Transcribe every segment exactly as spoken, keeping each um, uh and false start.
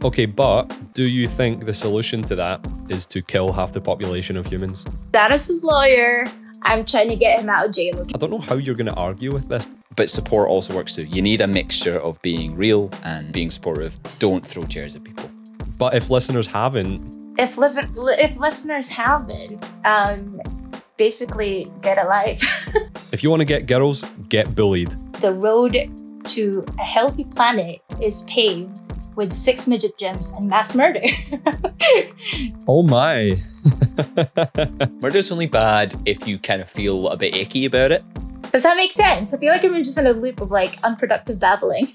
Okay, but do you think the solution to that is to kill half the population of humans? Thanos' his lawyer. I'm trying to get him out of jail. I don't know how you're going to argue with this. But support also works too. You need a mixture of being real and being supportive. Don't throw chairs at people. But if listeners haven't... If, li- if listeners haven't, um, basically get a life. If you want to get girls, get bullied. The road to a healthy planet is paved with six midget gems and mass murder. Oh my. Murder's only bad if you kind of feel a bit icky about it. Does that make sense? I feel like I'm just in a loop of like unproductive babbling.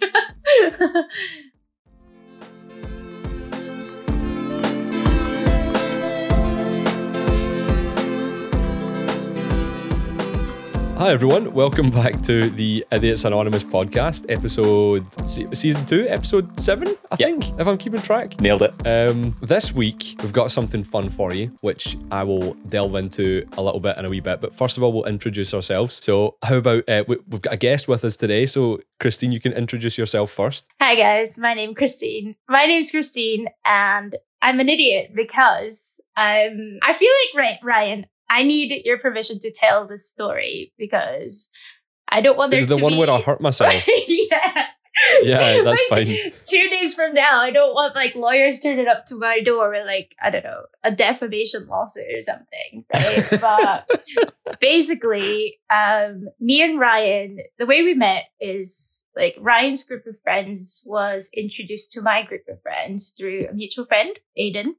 Hi everyone, welcome back to the Idiots Anonymous podcast, episode se- season two, episode seven, I Yep. think, if I'm keeping track. Nailed it. Um, this week we've got something fun for you, which I will delve into a little bit in a wee bit. But first of all, we'll introduce ourselves. So, how about uh, we- we've got a guest with us today? So, Christine, you can introduce yourself first. Hi guys, my name's Christine. My name's Christine, and I'm an idiot because um, I feel like right, Ryan. I need your permission to tell this story because I don't want there Is the to one be... where I hurt myself? Yeah. Yeah, that's Like, fine. Two days from now, I don't want like lawyers turning up to my door with like, I don't know, a defamation lawsuit or something, right? But basically, um, me and Ryan, the way we met is like Ryan's group of friends was introduced to my group of friends through a mutual friend, Aiden.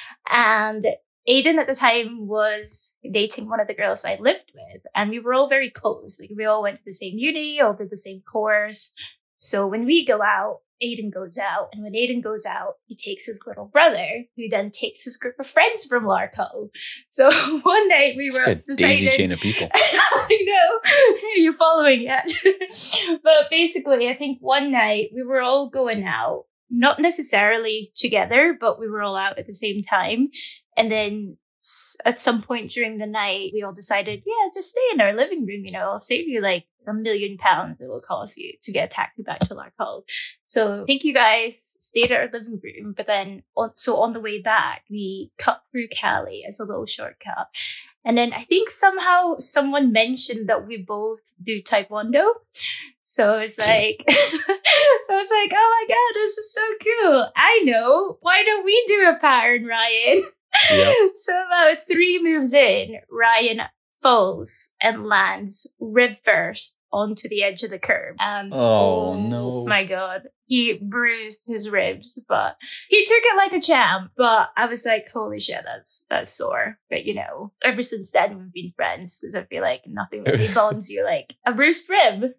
And Aiden at the time was dating one of the girls I lived with, and we were all very close. Like we all went to the same uni, all did the same course. So when we go out, Aiden goes out, and when Aiden goes out, he takes his little brother, who then takes his group of friends from Larco. So one night we were It's a deciding, daisy chain of people. I know, you're following yet. But basically, I think one night we were all going out, not necessarily together, but we were all out at the same time. And then at some point during the night, we all decided, yeah, just stay in our living room. You know, I'll save you like a million pounds it will cost you to get a taxi back to Larco. So I think you guys stayed at our living room. But then, on, so on the way back, we cut through Cali as a little shortcut. And then I think somehow someone mentioned that we both do Taekwondo. So it's like, so it's like, oh my God, this is so cool. I know. Why don't we do a pattern, Ryan? Yep. So about three moves in, Ryan falls and lands rib first onto the edge of the curb. And Oh, no. my God, he bruised his ribs, but he took it like a champ. But I was like, holy shit, that's that's sore. But you know, ever since then we've been friends because I feel like nothing really bonds you like a bruised rib.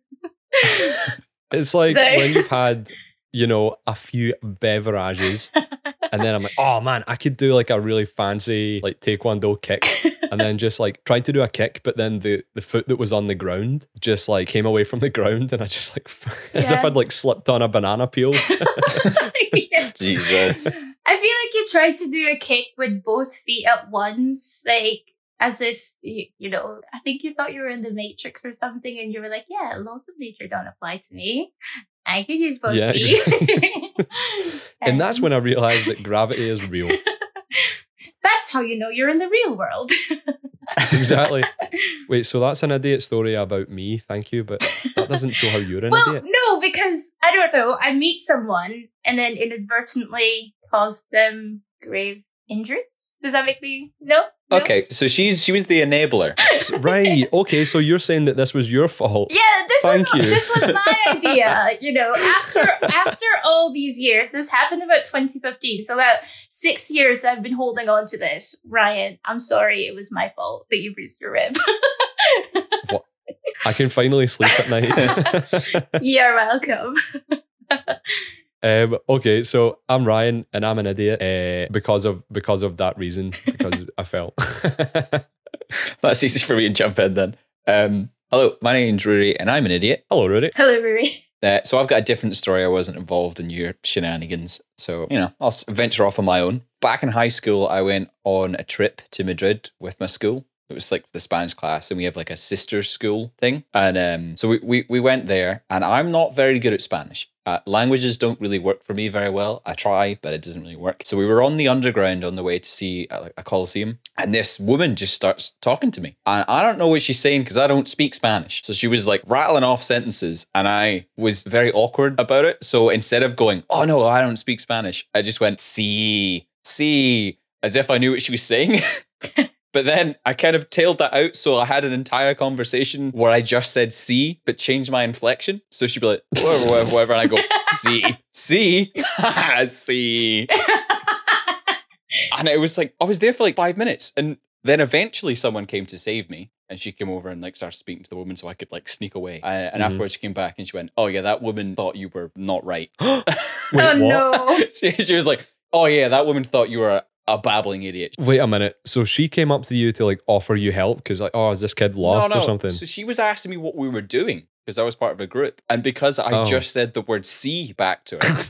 It's like So- when you've had, you know, a few beverages, and then I'm like, oh man, I could do like a really fancy like Taekwondo kick. And then just like tried to do a kick, but then the, the foot that was on the ground just like came away from the ground, and I just like, as if Yeah. I'd like slipped on a banana peel. Yeah. Jesus. I feel like you tried to do a kick with both feet at once, like as if, you, you know, I think you thought you were in the Matrix or something, and you were like, yeah, laws of nature don't apply to me. I could use both Yeah, feet. And that's when I realized that gravity is real. That's how you know you're in the real world. Exactly. Wait, so that's an idiot story about me, thank you, but that doesn't show how you're an Well, idiot. no, because I don't know. I meet someone and then inadvertently cause them grave injuries. Does that make me no? No? Okay, so she's she was the enabler. So- right, okay, so you're saying that this was your fault. Yeah, this Thank was you. this was my idea. You know, after after all these years, this happened about twenty fifteen. So about six years, I've been holding on to this. Ryan, I'm sorry, it was my fault that you bruised your rib. What? I can finally sleep at night. You're welcome. Um, okay, so I'm Ryan and I'm an idiot uh, because of because of that reason, because I fell. That's easy for me to jump in then. Um, hello, my name's Rory and I'm an idiot. Hello, Rudy. Hello, Riri. Uh, so I've got a different story. I wasn't involved in your shenanigans. So, you know, I'll s- venture off on my own. Back in high school, I went on a trip to Madrid with my school. It was like the Spanish class, and we have like a sister school thing. And um, so we, we, we went there, and I'm not very good at Spanish. Uh, languages don't really work for me very well. I try, but it doesn't really work. So we were on the underground on the way to see a, a Coliseum, and this woman just starts talking to me. And I don't know what she's saying because I don't speak Spanish. So she was like rattling off sentences, and I was very awkward about it. So instead of going, oh no, I don't speak Spanish, I just went, sí, sí, as if I knew what she was saying. But then I kind of tailed that out, so I had an entire conversation where I just said "see," but changed my inflection. So she'd be like, whatever, whatever, whatever. And I go, "See, see, see." And it was like, I was there for like five minutes. And then eventually someone came to save me. And she came over and like started speaking to the woman so I could like sneak away. Uh, and mm-hmm. afterwards she came back and she went, oh yeah, that woman thought you were not right. Wait, oh what? no. she, she was like, oh yeah, that woman thought you were a a babbling idiot. Wait a minute. So she came up to you to like offer you help because like, oh, is this kid lost no, no. or something? So she was asking me what we were doing because I was part of a group. And because I oh. just said the word see back to her,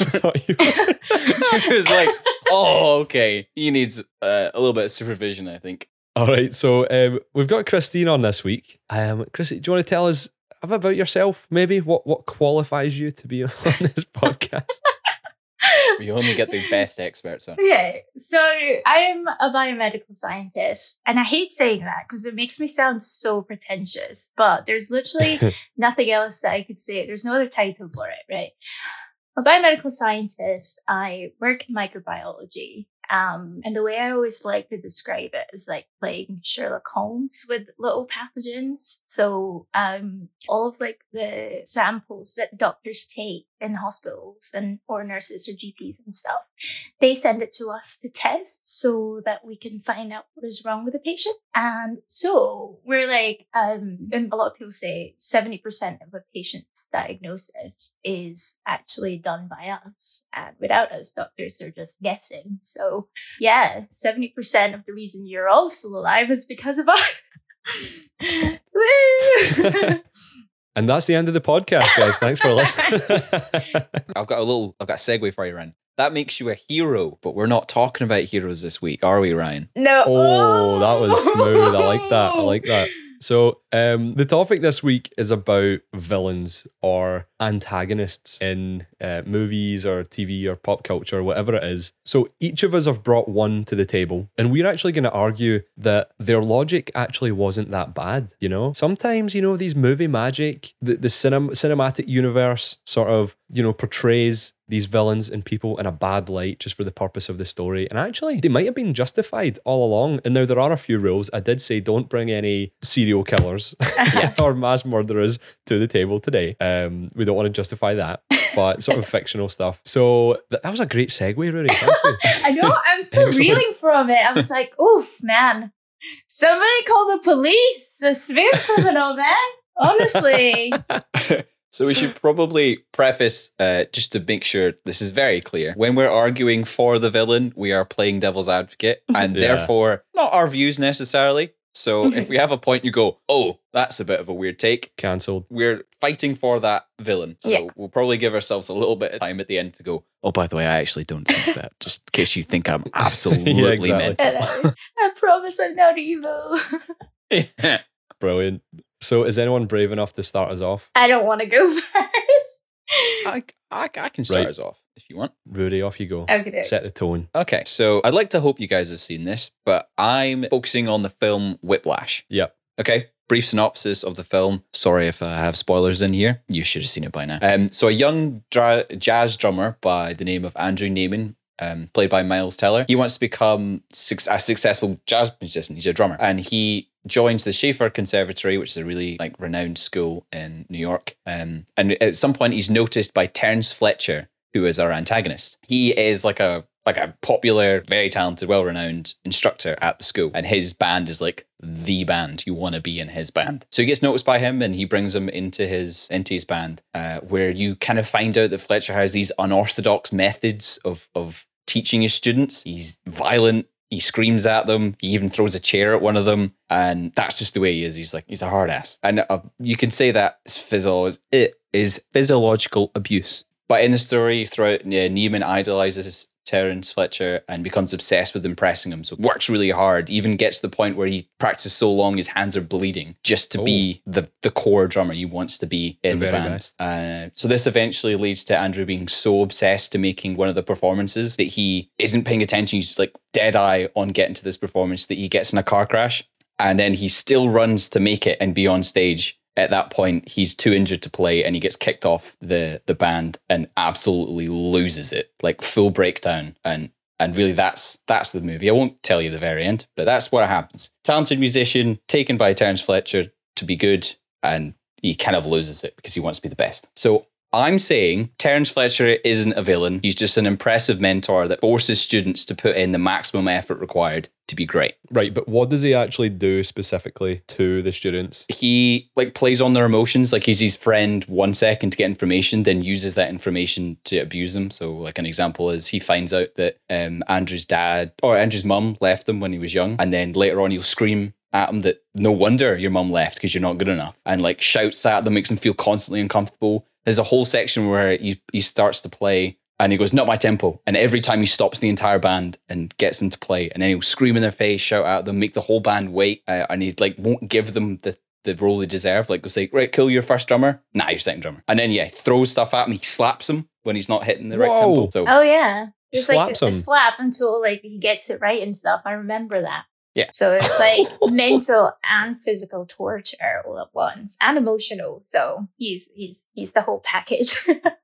she was like, oh, okay. He needs uh, a little bit of supervision, I think. All right. So um, we've got Christine on this week. Um, Christine, do you want to tell us a bit about yourself? Maybe what, what qualifies you to be on this podcast? We only get the best experts on. Okay, so I'm a biomedical scientist, and I hate saying that because it makes me sound so pretentious, but there's literally nothing else that I could say. There's no other title for it, right? I'm a biomedical scientist. I work in microbiology. Um, and the way I always like to describe it is like playing Sherlock Holmes with little pathogens. So, um, all of like the samples that doctors take in hospitals and or nurses or G Ps and stuff, they send it to us to test so that we can find out what is wrong with the patient. And so we're like, um, and a lot of people say seventy percent of a patient's diagnosis is actually done by us. And without us, doctors are just guessing. So yeah, seventy percent of the reason you're all still alive is because of us. Woo! And that's the end of the podcast, guys. Thanks for listening. I've got a little, I've got a segue for you, Ryan. That makes you a hero, but we're not talking about heroes this week, are we, Ryan? No. Oh, that was smooth. I like that. I like that. So um, the topic this week is about villains or antagonists in uh, movies or T V or pop culture, whatever it is. So each of us have brought one to the table, and we're actually going to argue that their logic actually wasn't that bad, you know? Sometimes, you know, these movie magic, the, the cinem- cinematic universe sort of, you know, portrays these villains and people in a bad light just for the purpose of the story. And actually, they might have been justified all along. And now there are a few rules. I did say don't bring any serial killers or mass murderers to the table today. Um, we don't want to justify that, but sort of fictional stuff. So th- that was a great segue, Rory. Thank you. I know. I'm still reeling from it. I was like, oof, man. Somebody call the police. A severe criminal, man. Honestly. So we should probably preface, uh, just to make sure this is very clear. When we're arguing for the villain, we are playing devil's advocate, and yeah. therefore not our views necessarily. So if we have a point, you go, oh, that's a bit of a weird take. Cancelled. We're fighting for that villain. So yeah. we'll probably give ourselves a little bit of time at the end to go, oh, by the way, I actually don't think that. Just in case you think I'm absolutely yeah, exactly. mental. I promise I'm not evil. Yeah. Brilliant. So is anyone brave enough to start us off? I don't want to go first. I, I, I can start Right. us off if you want. Rudy, off you go. Okay. Set the tone. Okay, so I'd like to hope you guys have seen this, but I'm focusing on the film Whiplash. Yep. Okay, brief synopsis of the film. Sorry if I have spoilers in here. You should have seen it by now. Um, so a young dra- jazz drummer by the name of Andrew Neiman, um, played by Miles Teller, he wants to become su- a successful jazz musician. He's a drummer, and he joins the Schaefer Conservatory, which is a really like renowned school in New York. Um, and at some point, he's noticed by Terence Fletcher, who is our antagonist. He is like a like a popular, very talented, well-renowned instructor at the school, and his band is like the band. You want to be in his band. So he gets noticed by him, and he brings him into his into his band, uh, where you kind of find out that Fletcher has these unorthodox methods of of teaching his students. He's violent. He screams at them. He even throws a chair at one of them. And that's just the way he is. He's like, he's a hard ass. And uh, you can say that is physio- it is physiological abuse. But in the story, throughout, yeah, Neiman idolizes Terence Fletcher and becomes obsessed with impressing him. So works really hard, even gets to the point where he practices so long his hands are bleeding just to oh. be the, the core drummer he wants to be in the, the band. Uh, so this eventually leads to Andrew being so obsessed to making one of the performances that he isn't paying attention. He's like dead eye on getting to this performance that he gets in a car crash. And then he still runs to make it and be on stage. At that point, he's too injured to play and he gets kicked off the, the band and absolutely loses it, like full breakdown. And and really that's that's the movie. I won't tell you the very end, but that's what happens. Talented musician taken by Terence Fletcher to be good, and he kind of loses it because he wants to be the best. So I'm saying Terence Fletcher isn't a villain. He's just an impressive mentor that forces students to put in the maximum effort required to be great. Right, but what does he actually do specifically to the students? He like plays on their emotions, like he's his friend one second to get information, then uses that information to abuse them. So like an example is he finds out that um, Andrew's dad or Andrew's mum left him when he was young, and then later on he'll scream at him that no wonder your mum left because you're not good enough, and like shouts at them, makes them feel constantly uncomfortable. There's a whole section where he, he starts to play and he goes, not my tempo. And every time he stops the entire band and gets them to play, and then he'll scream in their face, shout at them, make the whole band wait. Uh, and he like won't give them the, the role they deserve. Like, he'll say, right, kill your first drummer. Nah, your second drummer. And then, yeah, throws stuff at him. He slaps him when he's not hitting the Whoa. right tempo. So, oh, yeah. It's slaps like a, a him. slap until like he gets it right and stuff. I remember that. Yeah. So it's like mental and physical torture all at once, and emotional. So he's he's he's the whole package.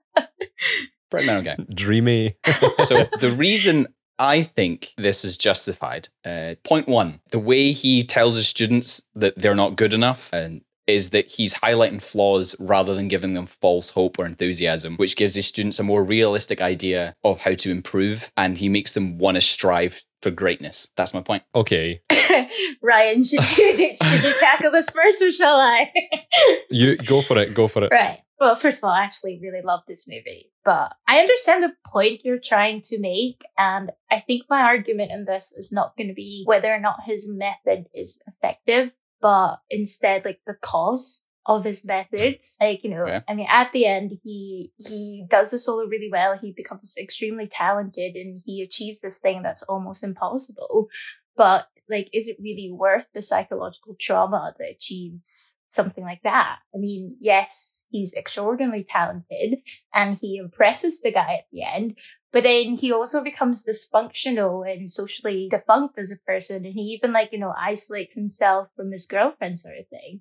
Bright Metal guy. Dreamy. So the reason I think this is justified, uh, point one, the way he tells his students that they're not good enough and is that he's highlighting flaws rather than giving them false hope or enthusiasm, which gives his students a more realistic idea of how to improve, and he makes them want to strive for greatness. That's my point. Okay. Ryan, should you, should you tackle this first or shall I? You go for it. Go for it. Right. Well, first of all, I actually really love this movie, but I understand the point you're trying to make. And I think my argument in this is not going to be whether or not his method is effective, but instead like the cost of his methods. Like, you know, yeah. I mean, at the end, he he does the solo really well. He becomes extremely talented and he achieves this thing that's almost impossible. But like, is it really worth the psychological trauma that achieves something like that? I mean, yes, he's extraordinarily talented and he impresses the guy at the end, but then he also becomes dysfunctional and socially defunct as a person. And he even like, you know, isolates himself from his girlfriend sort of thing.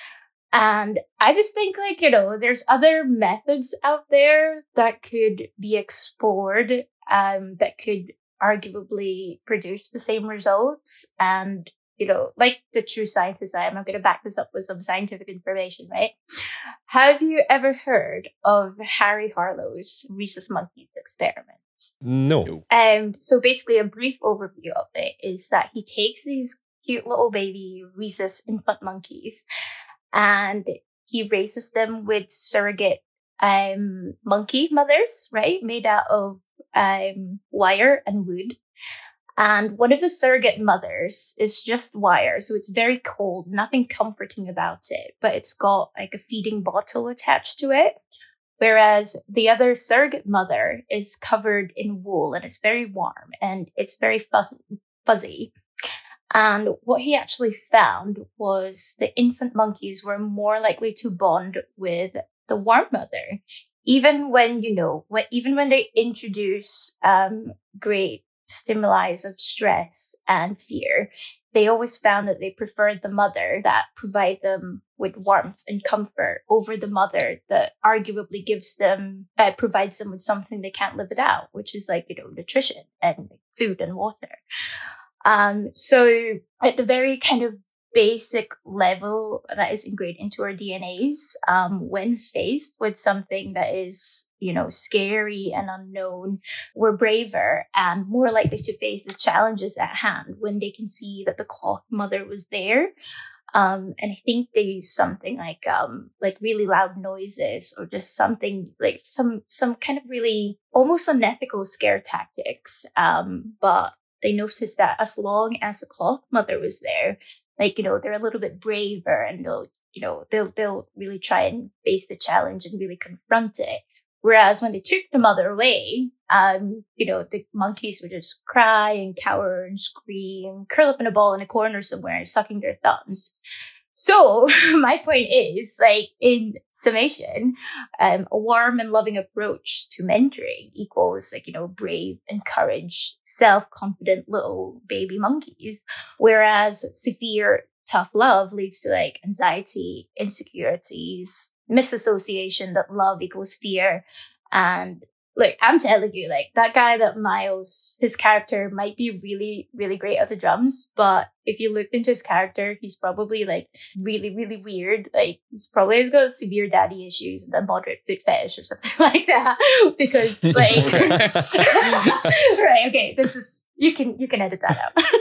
And I just think like, you know, there's other methods out there that could be explored, um, that could arguably produce the same results. And, you know, like the true scientist I am, I'm going to back this up with some scientific information, right? Have you ever heard of Harry Harlow's Rhesus Monkeys experiment? No. Um, so basically a brief overview of it is that he takes these cute little baby Rhesus infant monkeys and he raises them with surrogate um, monkey mothers, right? Made out of um, wire and wood. And one of the surrogate mothers is just wire. So it's very cold, nothing comforting about it, but it's got like a feeding bottle attached to it. Whereas the other surrogate mother is covered in wool and it's very warm and it's very fuzzy. fuzzy. And what he actually found was the infant monkeys were more likely to bond with the warm mother, even when, you know, when, even when they introduce um, great stimuli of stress and fear, they always found that they preferred the mother that provide them with warmth and comfort over the mother that arguably gives them, uh, provides them with something they can't live without, which is like, you know, nutrition and food and water. Um, so at the very kind of basic level that is ingrained into our D N As, um, when faced with something that is, you know, scary and unknown, we're braver and more likely to face the challenges at hand when they can see that the cloth mother was there. Um, and I think they use something like, um, like really loud noises or just something like some, some kind of really almost unethical scare tactics. Um, but they noticed that as long as the cloth mother was there, like, you know, they're a little bit braver and they'll, you know, they'll, they'll really try and face the challenge and really confront it. Whereas when they took the mother away, um, you know, the monkeys would just cry and cower and scream, curl up in a ball in a corner somewhere, sucking their thumbs. So my point is, like, in summation, um, a warm and loving approach to mentoring equals, like, you know, brave, encouraged, self-confident little baby monkeys. Whereas severe, tough love leads to, like, anxiety, insecurities, misassociation that love equals fear. And like, I'm telling you, like, that guy that Miles, his character might be really, really great at the drums, but if you look into his character, he's probably, like, really, really weird. Like, he's probably got severe daddy issues and a moderate foot fetish or something like that. Because, like, right, okay, this is, you can, you can edit that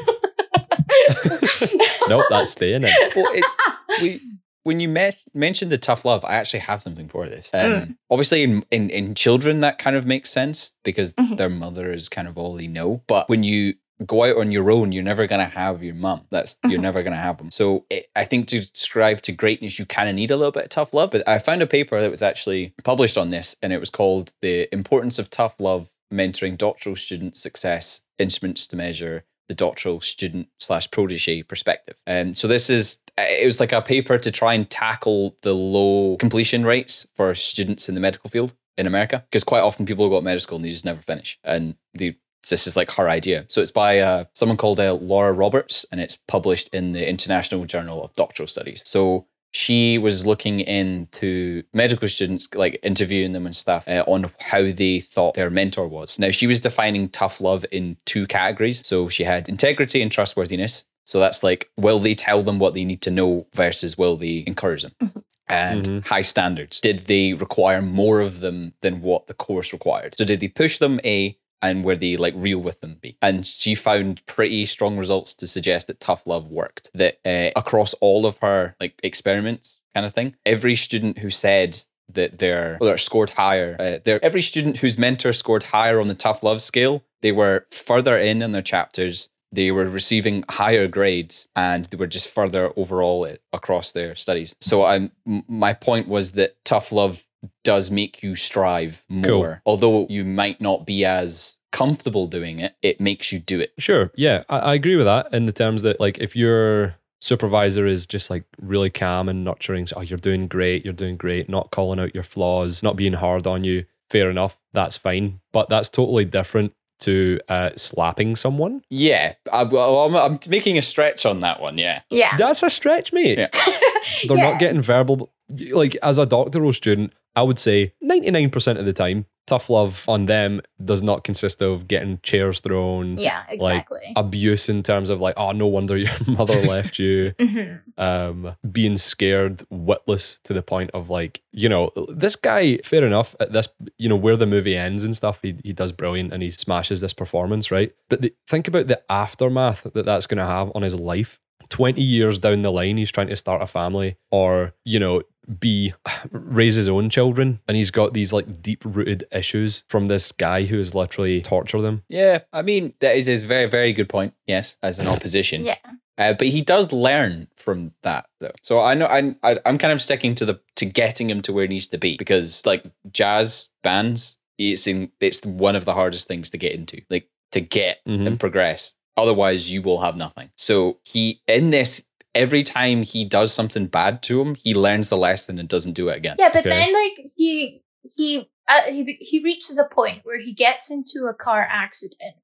out. Nope, that's staying in. Well, it's, we, when you met, mentioned the tough love, I actually have something for this. Um, Mm. Obviously, in, in, in children, that kind of makes sense because Mhm. their mother is kind of all they know. But when you go out on your own, you're never going to have your mum. That's You're Mhm. never going to have them. So it, I think to strive to greatness, you kind of need a little bit of tough love. But I found a paper that was actually published on this, and it was called The Importance of Tough Love Mentoring Doctoral Student Success, Instruments to Measure the Doctoral Student slash Protege Perspective. And so this is, it was like a paper to try and tackle the low completion rates for students in the medical field in America. Because quite often people go to medical school and they just never finish. And they, this is like her idea. So it's by uh, someone called uh, Laura Roberts, and it's published in the International Journal of Doctoral Studies. So she was looking into medical students, like interviewing them and stuff, uh, on how they thought their mentor was. Now, she was defining tough love in two categories. So she had integrity and trustworthiness. So that's like, will they tell them what they need to know versus will they encourage them? And Mhm. high standards. Did they require more of them than what the course required? So did they push them, A, and were they like real with them, B? And she found pretty strong results to suggest that tough love worked. That uh, across all of her like experiments kind of thing, every student who said that they're, well, they're scored higher, uh, they're, every student whose mentor scored higher on the tough love scale, they were further in in their chapters, they were receiving higher grades, and they were just further overall across their studies. So I'm, my point was that tough love does make you strive more. Cool. Although you might not be as comfortable doing it, it makes you do it. Sure. Yeah, I, I agree with that in the terms that, like, if your supervisor is just like really calm and nurturing, so, oh, you're doing great, you're doing great, not calling out your flaws, not being hard on you, fair enough, that's fine. But that's totally different to uh, slapping someone. Yeah, I, well, I'm, I'm making a stretch on that one, yeah. Yeah. That's a stretch, mate. Yeah. They're Yeah. not getting verbal. Like, as a doctoral student, I would say ninety-nine percent of the time, tough love on them does not consist of getting chairs thrown, Yeah, like exactly. abuse in terms of like, oh, no wonder your mother left you, Mhm. um, being scared, witless to the point of like, you know, this guy, fair enough, at this, you know, where the movie ends and stuff, he, he does brilliant and he smashes this performance, right? But the, think about the aftermath that that's going to have on his life. twenty years down the line, he's trying to start a family or, you know, be raise his own children, and he's got these like deep rooted issues from this guy who has literally tortured them. Yeah, I mean, that is a very, very good point, yes, as an opposition. Yeah. Uh, but he does learn from that, though. So I know I'm I, I'm kind of sticking to the to getting him to where he needs to be, because like jazz bands, it's in, it's one of the hardest things to get into, like to get Mhm. and progress. Otherwise, you will have nothing. So he in this. Every time he does something bad to him, he learns the lesson and doesn't do it again. Yeah, but Okay. then like he he uh, he he reaches a point where he gets into a car accident,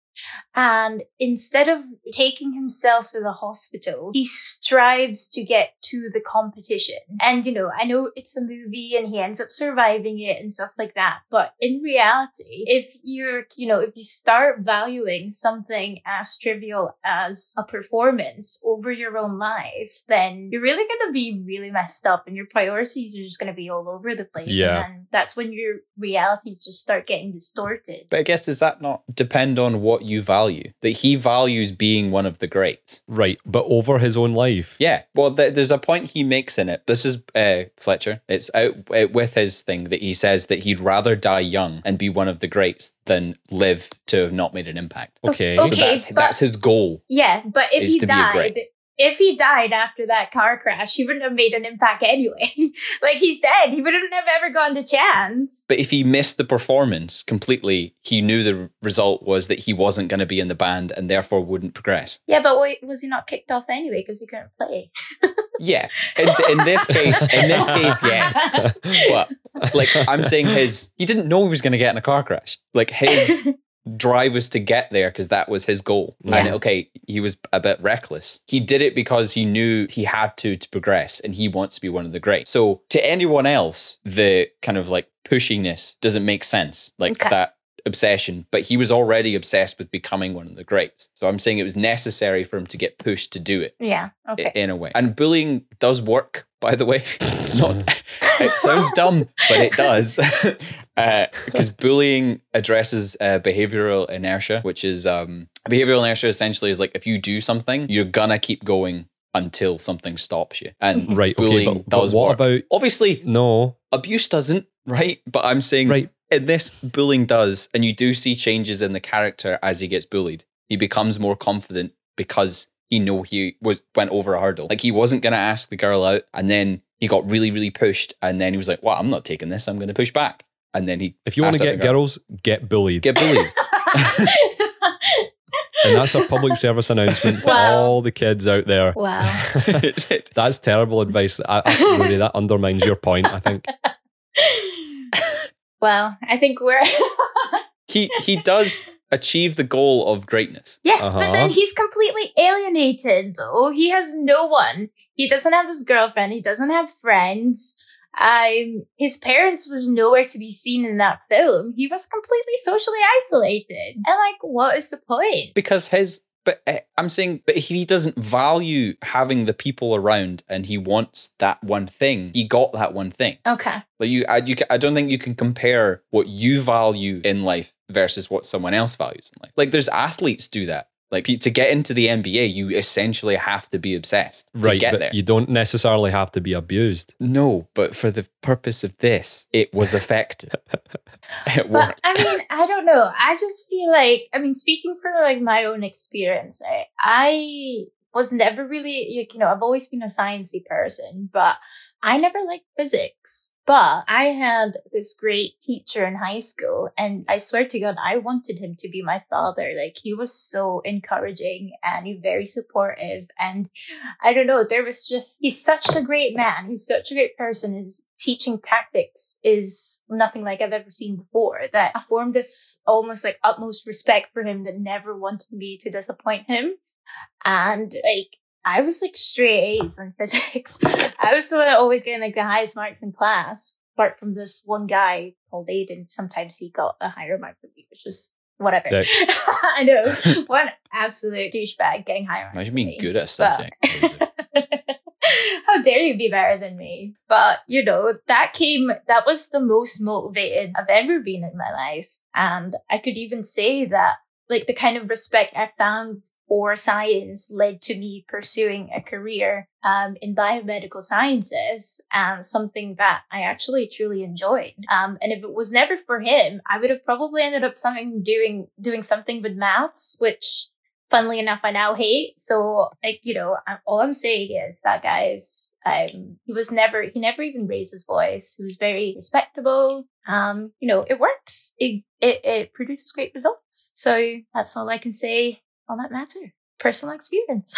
and instead of taking himself to the hospital, he strives to get to the competition. And you know, I know it's a movie and he ends up surviving it and stuff like that, but in reality, if you're, you know, if you start valuing something as trivial as a performance over your own life, then you're really going to be really messed up and your priorities are just going to be all over the place. Yeah. And that's when your realities just start getting distorted. But I guess, does that not depend on what you value? That he values being one of the greats. Right, but over his own life. Yeah, well, th- there's a point he makes in it. This is uh, Fletcher. It's out uh, with his thing that he says that he'd rather die young and be one of the greats than live to have not made an impact. Okay. Okay. So that's but- that's his goal. Yeah, but if Is he to be a died, great. if he died after that car crash, he wouldn't have made an impact anyway. Like, he's dead. He wouldn't have ever gone to chance. But if he missed the performance completely, he knew the result was that he wasn't going to be in the band and therefore wouldn't progress. Yeah, but wait, was he not kicked off anyway because he couldn't play? Yeah. In, in this case, in this case, yes. But like, I'm saying his, he didn't know he was going to get in a car crash. Like, his drive was to get there because that was his goal. Yeah. And okay, he was a bit reckless. He did it because he knew he had to to progress and he wants to be one of the greats. So to anyone else, the kind of like pushiness doesn't make sense. Like Okay. that obsession, but he was already obsessed with becoming one of the greats. So I'm saying it was necessary for him to get pushed to do it. Yeah, okay. In a way. And bullying does work, by the way. Not, it sounds dumb, but it does. uh, because bullying addresses uh, behavioral inertia, which is um, behavioral inertia essentially is like if you do something, you're gonna keep going until something stops you. And Right, okay, bullying but, but does what work. about... Obviously, No, abuse doesn't, right? But I'm saying right. in this, bullying does, and you do see changes in the character as he gets bullied. He becomes more confident because he know he was went over a hurdle. Like he wasn't going to ask the girl out, and then he got really, really pushed, and then he was like, "Well, I'm not taking this. I'm going to push back." And then he, If you want to asked out get the girl. girls, get bullied. get bullied. And that's a public service announcement to Wow. all the kids out there. Wow. That's terrible advice. I, I, Rory, that undermines your point, I think. Well, I think we're... he he does achieve the goal of greatness. Yes, but then Uh-huh. he's completely alienated, though. He has no one. He doesn't have his girlfriend. He doesn't have friends. Um, his parents was nowhere to be seen in that film. He was completely socially isolated. And, like, what is the point? Because his, but uh, I'm saying, but he doesn't value having the people around, and he wants that one thing. He got that one thing. Okay. Like you, I, you, ca- I don't think you can compare what you value in life versus what someone else values in life. Like there's athletes do that. Like to get into the N B A, you essentially have to be obsessed to Right, get but there. you don't necessarily have to be abused. No, but for the purpose of this, it was effective. It But, worked. I mean, I don't know. I just feel like, I mean, speaking from, like, my own experience, right? I was never really, you know, I've always been a sciencey person, but I never liked physics. But I had this great teacher in high school, and I swear to God, I wanted him to be my father. Like, he was so encouraging and he very supportive. And I don't know, there was just, he's such a great man. He's such a great person. His teaching tactics is nothing like I've ever seen before, that I formed this almost like utmost respect for him that never wanted me to disappoint him. And like, I was like straight A's in physics. I was the one always getting like the highest marks in class, apart from this one guy called Aiden. Sometimes he got a higher mark than me, which was whatever. Dick. I know. One absolute douchebag getting higher marks. Imagine than being me. good at a But- subject. How dare you be better than me? But, you know, that came, that was the most motivated I've ever been in my life. And I could even say that, like, the kind of respect I found for science led to me pursuing a career um, in biomedical sciences, and something that I actually truly enjoyed. Um, and if it was never for him, I would have probably ended up something doing doing something with maths, which, funnily enough, I now hate. So, like, you know, I, all I'm saying is that guy's, um, he was never, he never even raised his voice. He was very respectable. Um, you know, it works. It, it, it produces great results. So that's all I can say on that matter. Personal experience.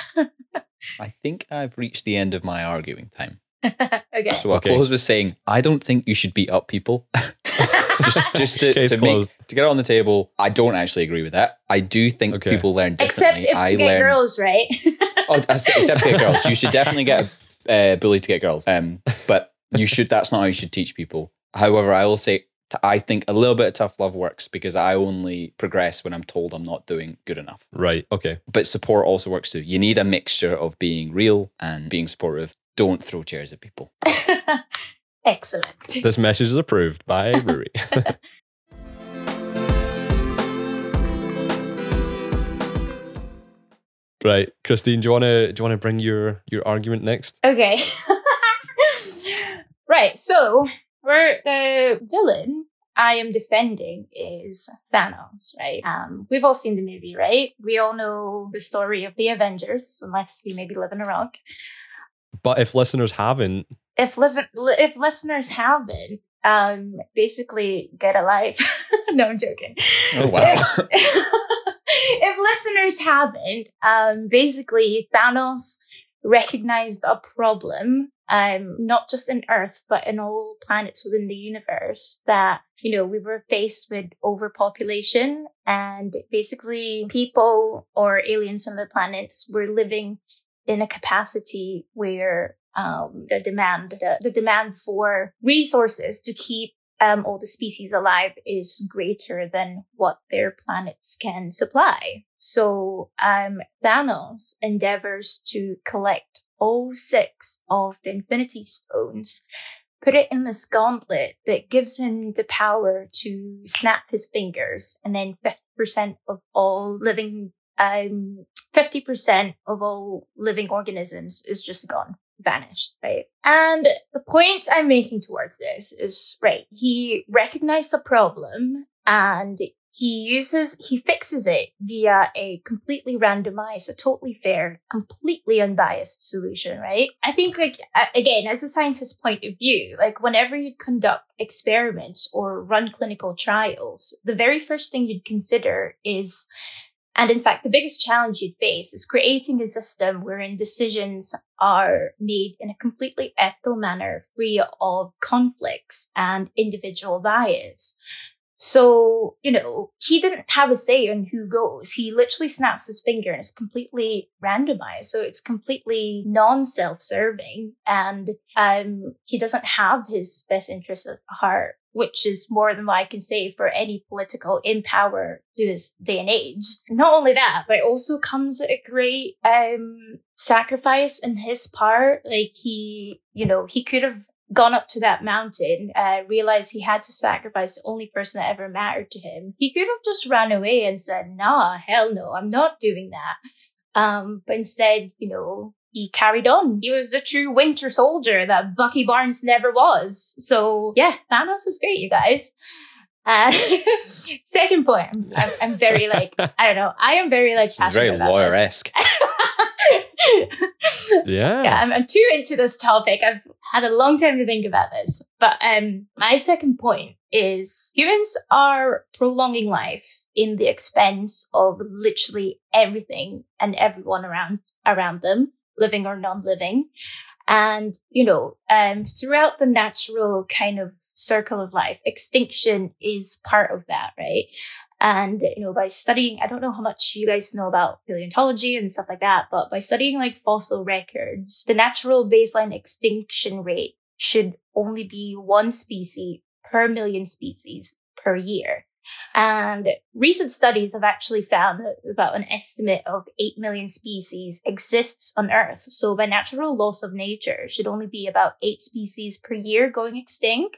I think I've reached the end of my arguing time. Okay. So I'll Okay. close with saying, I don't think you should beat up people. just just to, Case to, closed. make, to get it on the table, I don't actually agree with that. I do think Okay. people learn Except differently. if I to get learn, girls, right? Oh, ex- except to get girls. You should definitely get a uh, bully to get girls. Um, but you should. That's not how you should teach people. However, I will say t- I think a little bit of tough love works because I only progress when I'm told I'm not doing good enough. Right, okay. But support also works too. You need a mixture of being real and being supportive. Don't throw chairs at people. Excellent. This message is approved by Rory. Right, Christine, do you want to do you want to bring your your argument next? Okay. Right. So, for the villain, I am defending is Thanos, right? Um, we've all seen the movie, right? We all know the story of the Avengers, unless you maybe live in a rock. But if listeners haven't, If li- if listeners haven't, um, basically get a life. No, I'm joking. Oh, wow. If listeners haven't, um, basically Thanos recognized a problem, um, not just in Earth, but in all planets within the universe, that, you know, we were faced with overpopulation, and basically people or aliens on the planets were living in a capacity where um, the demand, the, the demand for resources to keep um, all the species alive is greater than what their planets can supply. So um, Thanos endeavors to collect all six of the Infinity Stones, put it in this gauntlet that gives him the power to snap his fingers, and then fifty percent of all living, um, fifty percent of all living organisms is just gone, vanished, right? And the point I'm making towards this is, right, he recognized the problem and he uses, he fixes it via a completely randomized, a totally fair, completely unbiased solution, right? I think, like, again, as a scientist's point of view, like, whenever you conduct experiments or run clinical trials, the very first thing you'd consider is, and in fact, the biggest challenge you'd face is creating a system wherein decisions are made in a completely ethical manner, free of conflicts and individual bias. So, you know, he didn't have a say on who goes. He literally snaps his finger and it's completely randomized. So it's completely non-self-serving. And um, he doesn't have his best interests at heart, which is more than what I can say for any political in power to this day and age. Not only that, but it also comes at a great um, sacrifice in his part. Like, he, you know, he could have gone up to that mountain, uh, realized he had to sacrifice the only person that ever mattered to him. He could have just ran away and said, nah, hell no, I'm not doing that. Um, but instead, you know, he carried on. He was the true Winter Soldier that Bucky Barnes never was. So yeah, Thanos is great, you guys. Uh, second point, I'm, I'm, I'm very like, I don't know, I am very like It's passionate very about this. lawyer-esque. yeah. Yeah, I'm, I'm too into this topic. I've had a long time to think about this. But um, my second point is humans are prolonging life in the expense of literally everything and everyone around around them, living or non-living. And, you know, um, throughout the natural kind of circle of life, extinction is part of that, right? And, you know, by studying, I don't know how much you guys know about paleontology and stuff like that, but by studying like fossil records, the natural baseline extinction rate should only be one species per million species per year. And recent studies have actually found that about an estimate of eight million species exists on Earth. So by natural loss of nature, it should only be about eight species per year going extinct.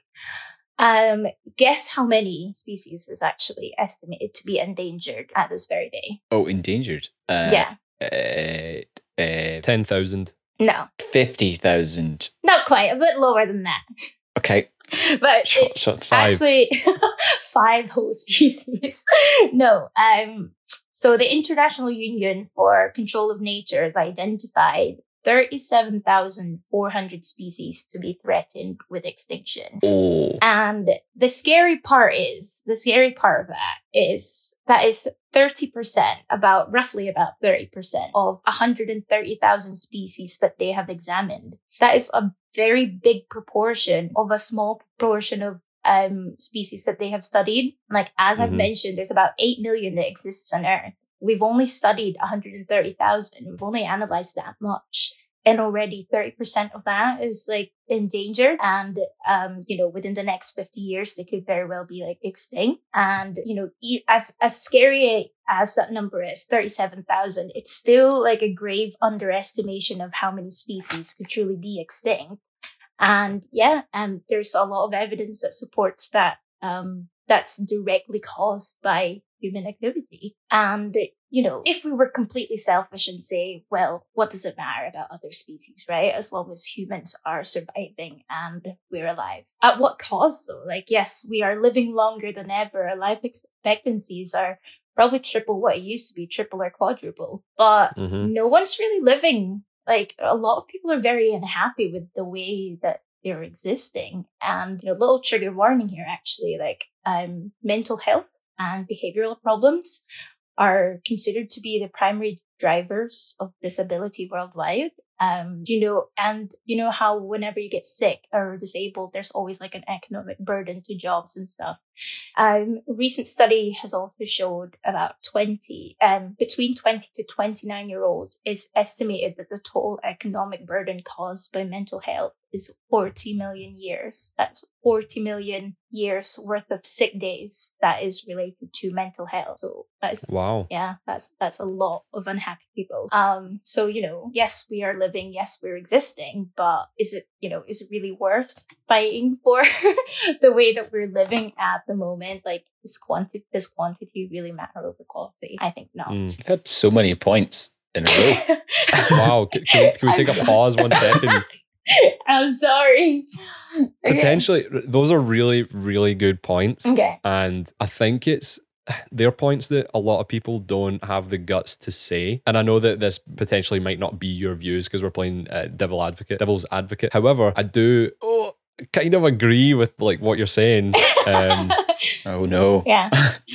Um, guess how many species is actually estimated to be endangered at this very day? Oh, endangered. Uh, yeah. Uh, uh, ten thousand. No. fifty thousand. Not quite, a bit lower than that. Okay. But Short, it's short. Five. actually five whole species. No. Um. So the International Union for Control of Nature has identified thirty-seven thousand four hundred species to be threatened with extinction. Oh. And the scary part is, the scary part of that is, that is thirty percent, about, roughly about thirty percent of one hundred thirty thousand species that they have examined. That is a very big proportion of a small proportion of um species that they have studied. Like, as I've Mhm. mentioned, there's about eight million that exists on Earth. We've only studied one hundred thirty thousand. We've only analyzed that much. And already thirty percent of that is like endangered. And, um, you know, within the next fifty years, they could very well be like extinct. And, you know, e- as, as scary as that number is, thirty-seven thousand, it's still like a grave underestimation of how many species could truly be extinct. And yeah, and um, there's a lot of evidence that supports that, um, that's directly caused by human activity. And, you know, if we were completely selfish and say, well, what does it matter about other species, right? As long as humans are surviving and we're alive. At what cost, though? Like, yes, we are living longer than ever. Our life expectancies are probably triple what it used to be, triple or quadruple. But Mm-hmm. no one's really living. Like, a lot of people are very unhappy with the way that they're existing. And, you know, little trigger warning here, actually, like, um, mental health and behavioral problems are considered to be the primary drivers of disability worldwide. Um, you know, and you know how whenever you get sick or disabled, there's always like an economic burden to jobs and stuff. Um, a recent study has also showed about twenty, um, between twenty to twenty-nine year olds is estimated that the total economic burden caused by mental health is forty million years. That's forty million years worth of sick days that is related to mental health. So that's, Wow. yeah, that's, that's a lot of unhappy people. Um, so, you know, yes, we are living, yes, we're existing, but is it, you know, is it really worth fighting for the way that we're living at the moment? Like, does quantity, does quantity really matter over quality? I think not. Mm. You've had so many points in a row. Wow. Can, can, we, can we I'm take a sorry. pause one second? I'm sorry. Okay. Potentially, those are really, really good points. Okay. And I think it's, they're points that a lot of people don't have the guts to say. And I know that this potentially might not be your views because we're playing uh, devil advocate, devil's advocate. However, I do oh, kind of agree with like what you're saying. Um, Oh no. Yeah.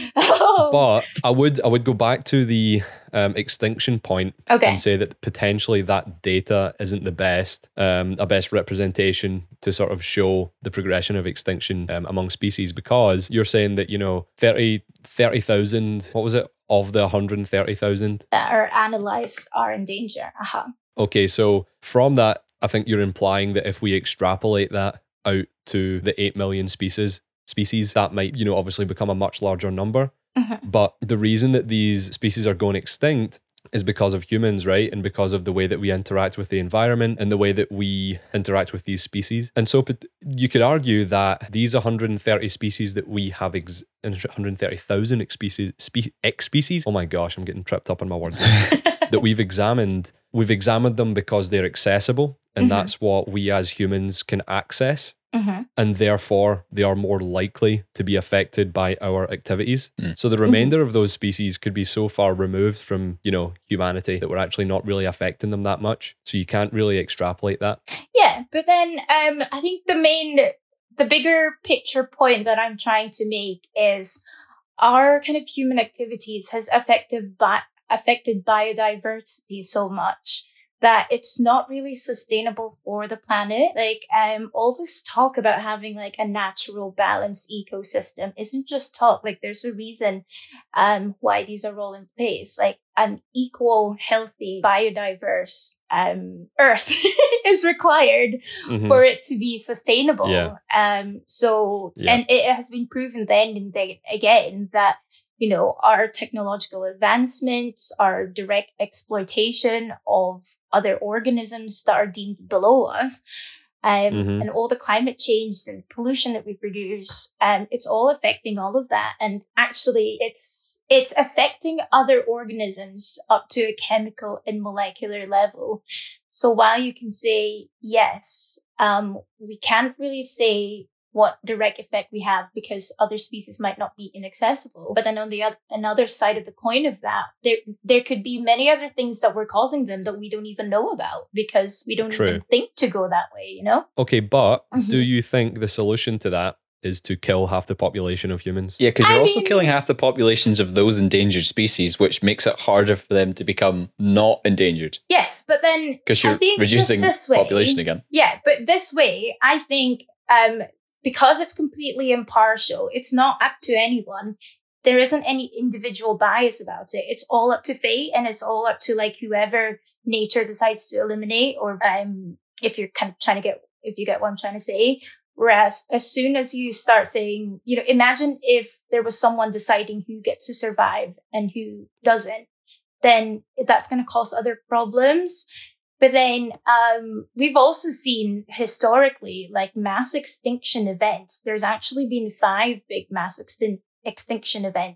Oh. but I would I would go back to the um, extinction point Okay. and say that potentially that data isn't the best, um, a best representation to sort of show the progression of extinction um, among species, because you're saying that, you know, thirty thousand, what was it, of the one hundred thirty thousand? That are analyzed are in danger. Uh-huh. Okay, so from that, I think you're implying that if we extrapolate that out to the eight million species, species, that might, you know, obviously become a much larger number. Mhm. But the reason that these species are going extinct is because of humans, right? And because of the way that we interact with the environment and the way that we interact with these species. And so pot- you could argue that these one hundred thirty species that we have, ex- one hundred thirty thousand species, spe- X species, oh my gosh, I'm getting tripped up on my words now, that we've examined, we've examined them because they're accessible. And Mhm. that's what we as humans can access. Mm-hmm. And therefore they are more likely to be affected by our activities. Mm. So the remainder of those species could be so far removed from, you know, humanity that we're actually not really affecting them that much. So you can't really extrapolate that. Yeah, but then um, I think the main, the bigger picture point that I'm trying to make is our kind of human activities has affected bi- affected biodiversity so much that it's not really sustainable for the planet. Like, um, all this talk about having like a natural balanced ecosystem isn't just talk. Like, there's a reason, um, why these are all in place. Like, an equal, healthy, biodiverse, um, Earth is required Mhm. for it to be sustainable. Yeah. Um, so, Yeah. and it has been proven then and then again that, you know, our technological advancements, our direct exploitation of other organisms that are deemed below us, um, Mhm. and all the climate change and pollution that we produce, um, it's all affecting all of that. And actually, it's it's affecting other organisms up to a chemical and molecular level. So while you can say yes, um, we can't really say what direct effect we have because other species might not be inaccessible. But then on the other, another side of the coin of that, there there could be many other things that we're causing them that we don't even know about because we don't True. even think to go that way, you know? Okay, but Mhm. do you think the solution to that is to kill half the population of humans? Yeah, because you're I also mean- killing half the populations of those endangered species, which makes it harder for them to become not endangered Yes, but then because I you're think reducing just this way, population again. Yeah, but this way, I think um, because it's completely impartial, it's not up to anyone. There isn't any individual bias about it. It's all up to fate, and it's all up to like whoever nature decides to eliminate, or um, if you're kind of trying to get, if you get what I'm trying to say. Whereas as soon as you start saying, you know, imagine if there was someone deciding who gets to survive and who doesn't, then that's going to cause other problems. But then um, we've also seen historically, like mass extinction events. There's actually been five big mass extin- extinction events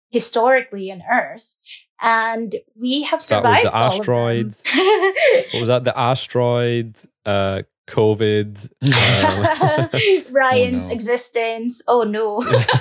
historically on Earth. And we have That was survived the all of asteroid. them. What was that? The asteroid, uh, COVID. um, Ryan's Oh, no. existence. Oh no.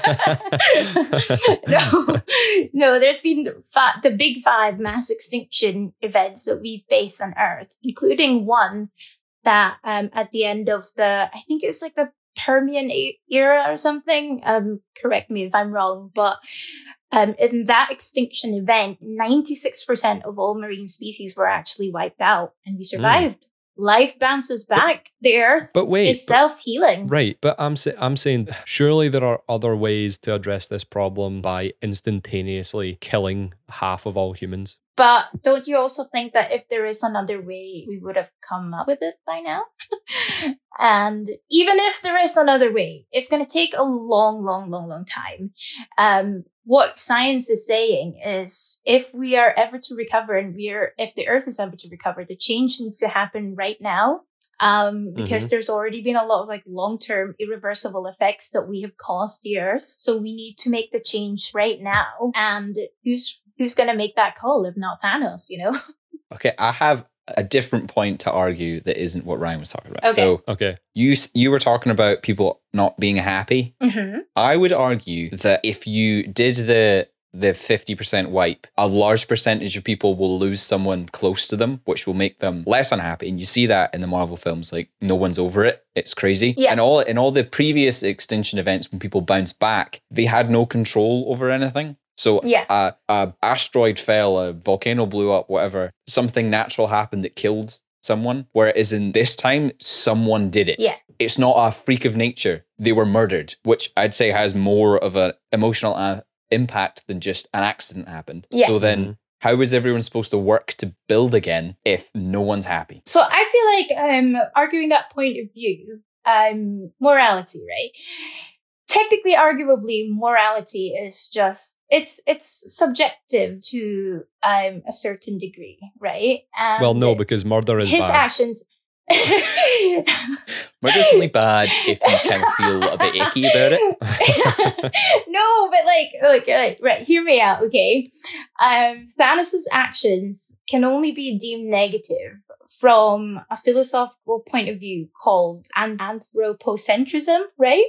no. No, there's been fa- the big five mass extinction events that we face on Earth, including one that um, at the end of the, I think it was like the Permian e- era or something. Um, correct me if I'm wrong, but um, in that extinction event, ninety-six percent of all marine species were actually wiped out, and we survived. Life bounces back. The Earth But wait, is but- self-healing. Right, but I'm sa- I'm saying surely there are other ways to address this problem by instantaneously killing half of all humans. But don't you also think that if there is another way, we would have come up with it by now? And even if there is another way, it's going to take a long, long, long, long time. Um, what science is saying is if we are ever to recover and we're, if the Earth is ever to recover, the change needs to happen right now. Um, because Mhm. there's already been a lot of like long-term irreversible effects that we have caused the Earth. So we need to make the change right now. And who's, who's going to make that call if not Thanos, you know? Okay, I have a different point to argue that isn't what Ryan was talking about. Okay. So Okay. you s- you were talking about people not being happy. Mm-hmm. I would argue that if you did the the fifty percent wipe, a large percentage of people will lose someone close to them, which will make them less unhappy. And you see that in the Marvel films, like no one's over it. It's crazy. Yeah. And all in all the previous extinction events, when people bounced back, they had no control over anything. So Yeah. a, a asteroid fell, a volcano blew up, whatever. Something natural happened that killed someone. Whereas in this time, someone did it. Yeah. It's not a freak of nature. They were murdered, which I'd say has more of an emotional uh, impact than just an accident happened. Yeah. So then Mhm. how is everyone supposed to work to build again if no one's happy? So I feel like um arguing that point of view, um, morality, right? Technically, arguably, morality is just it's it's subjective to um a certain degree, right? And Well, no, because murder is his bad. actions. Murder's only bad if you kind of feel a bit icky about it. No, but like, like, like, right, hear me out, okay? Um, Thanos' actions can only be deemed negative from a philosophical point of view called an- anthropocentrism, right?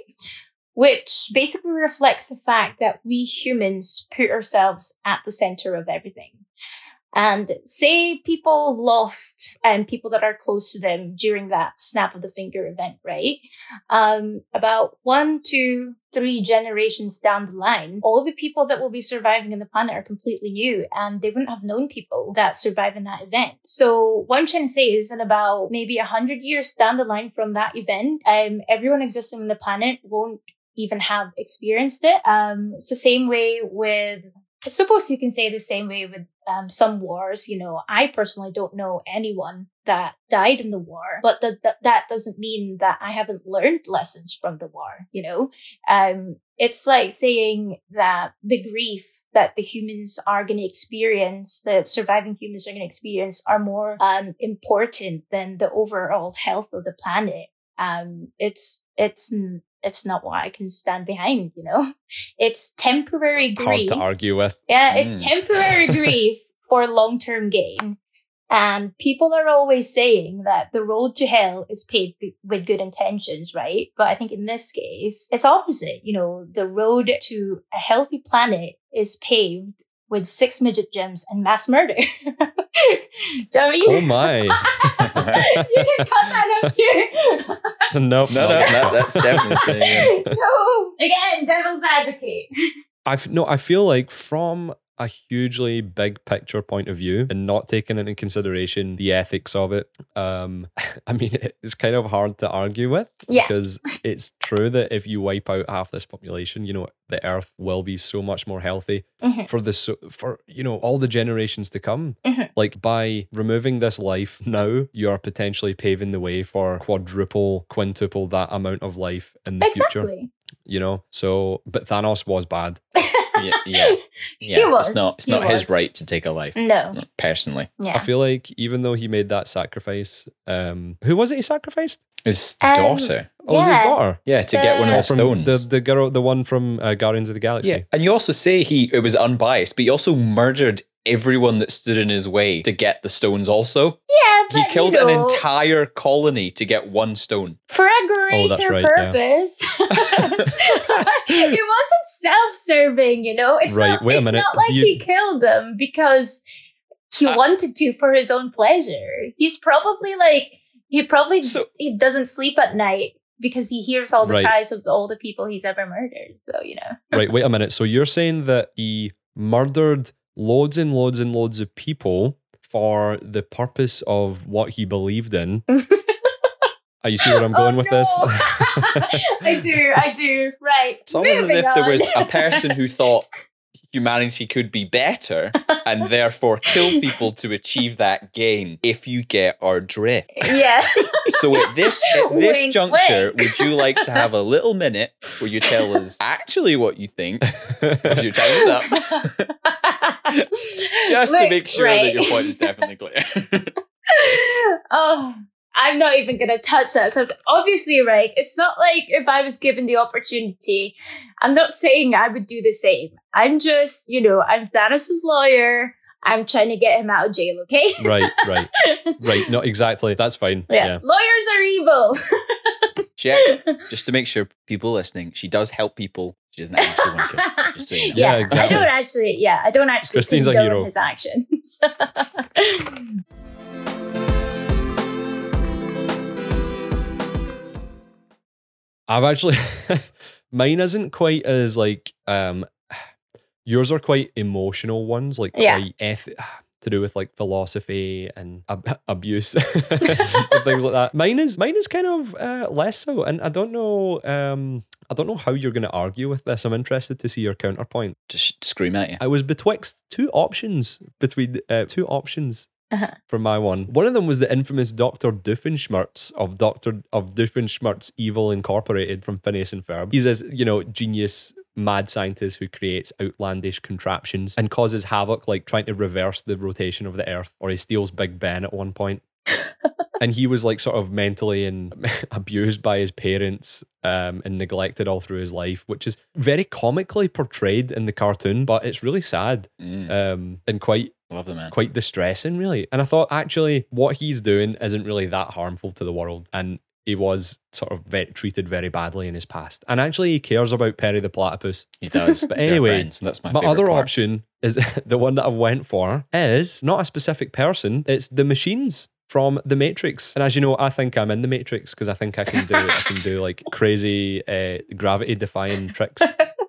Which basically reflects the fact that we humans put ourselves at the center of everything. And say people lost and um, people that are close to them during that snap of the finger event, right? Um, about one, two, three generations down the line, all the people that will be surviving on the planet are completely new and they wouldn't have known people that survived in that event. So what I'm trying to say is in about maybe a hundred years down the line from that event, um, everyone existing on the planet won't even have experienced it. Um, it's the same way with, I suppose you can say the same way with um, some wars. You know, I personally don't know anyone that died in the war, but that that that doesn't mean that I haven't learned lessons from the war. You know, um, it's like saying that the grief that the humans are going to experience, the surviving humans are going to experience, are more um, important than the overall health of the planet. Um, it's it's. It's not what I can stand behind, you know? It's temporary It's grief. hard to argue with. Yeah, it's Mm. temporary grief for long-term gain. And people are always saying that the road to hell is paved with good intentions, right? But I think in this case, it's opposite. You know, the road to a healthy planet is paved with six midget gems and mass murder. Do you know what I mean? Oh my. You can cut that out too. Nope. No, no, that, that's definitely staying in. No, again, devil's advocate. I f- no, I feel like from a hugely big picture point of view and not taking into consideration the ethics of it, um, I mean, it's kind of hard to argue with Yeah. because it's true that if you wipe out half this population, you know, the Earth will be so much more healthy Mhm. for the so, for you know all the generations to come. Mhm. Like by removing this life now, you are potentially paving the way for quadruple, quintuple that amount of life in the future. Exactly. You know, so but Thanos was bad. yeah, yeah, yeah. was, It's not. It's he not his was. right to take a life. No. Personally, Yeah. I feel like even though he made that sacrifice, um, who was it he sacrificed? his Um, daughter. Oh, it was his Yeah. daughter. Yeah, to get one of the- the From stones. the the girl, the one from uh, Guardians of the Galaxy. yeah, and you also say he it was unbiased, but he also murdered everyone that stood in his way to get the stones. Also, Yeah, but he killed you an know, entire colony to get one stone. for a Oh, that's greater right, yeah. purpose. It wasn't self-serving, you know. It's Right, not. wait a it's minute, not like do you- he killed them because he Uh, wanted to for his own pleasure. He's probably like he probably So- he doesn't sleep at night because he hears all the Right. cries of all the people he's ever murdered. So you know. Right. Wait a minute. So you're saying that he murdered loads and loads and loads of people for the purpose of what he believed in? Are you see where I'm going Oh, with no. this? I do. I do. Right. It's almost as Moving if there was on. a person who thought humanity could be better and therefore kill people to achieve that gain. If you get our drift. Yeah. So at this at this Wink, juncture, wink. would you like to have a little minute where you tell us actually what you think? Because your time's up. Just to Look, make sure right. that your point is definitely clear. Oh, I'm not even going to touch that subject. Obviously, right, it's not like if I was given the opportunity, I'm not saying I would do the same. I'm just, you know, I'm Thanos' lawyer. I'm trying to get him out of jail, okay? Right, right, right. No, exactly. That's fine. Yeah. Yeah. Lawyers are evil. She actually, just to make sure people listening, she does help people. She doesn't actually want to kill. Just so you know. Yeah, I exactly. don't actually, yeah, I don't actually Christine's a condone hero. his actions. I've actually mine isn't quite as like um yours are quite emotional ones, like Yeah. quite eth- to do with like philosophy and ab- abuse and things like that. Mine is mine is kind of uh, less so, and I don't know um I don't know how you're going to argue with this. I'm interested to see your counterpoint. Just scream at you. I was betwixt two options between uh, two options Uh-huh. for my one. One of them was the infamous Doctor Doofenshmirtz of Doctor of Doofenshmirtz Evil Incorporated from Phineas and Ferb. He's this, you know, genius mad scientist who creates outlandish contraptions and causes havoc, like trying to reverse the rotation of the Earth, or he steals Big Ben at one point. And he was like sort of mentally and abused by his parents um, and neglected all through his life, which is very comically portrayed in the cartoon, but it's really sad Mm, um, and quite love the man. quite distressing, really. And I thought actually what he's doing isn't really that harmful to the world, and he was sort of ve- treated very badly in his past. And actually, he cares about Perry the Platypus. He does. But They're anyway, friends, and that's my My favorite other part. option is the one that I went for is not a specific person; it's the machines from the Matrix. And as you know, I think I'm in the Matrix because I think I can do I can do like crazy uh, gravity defying tricks.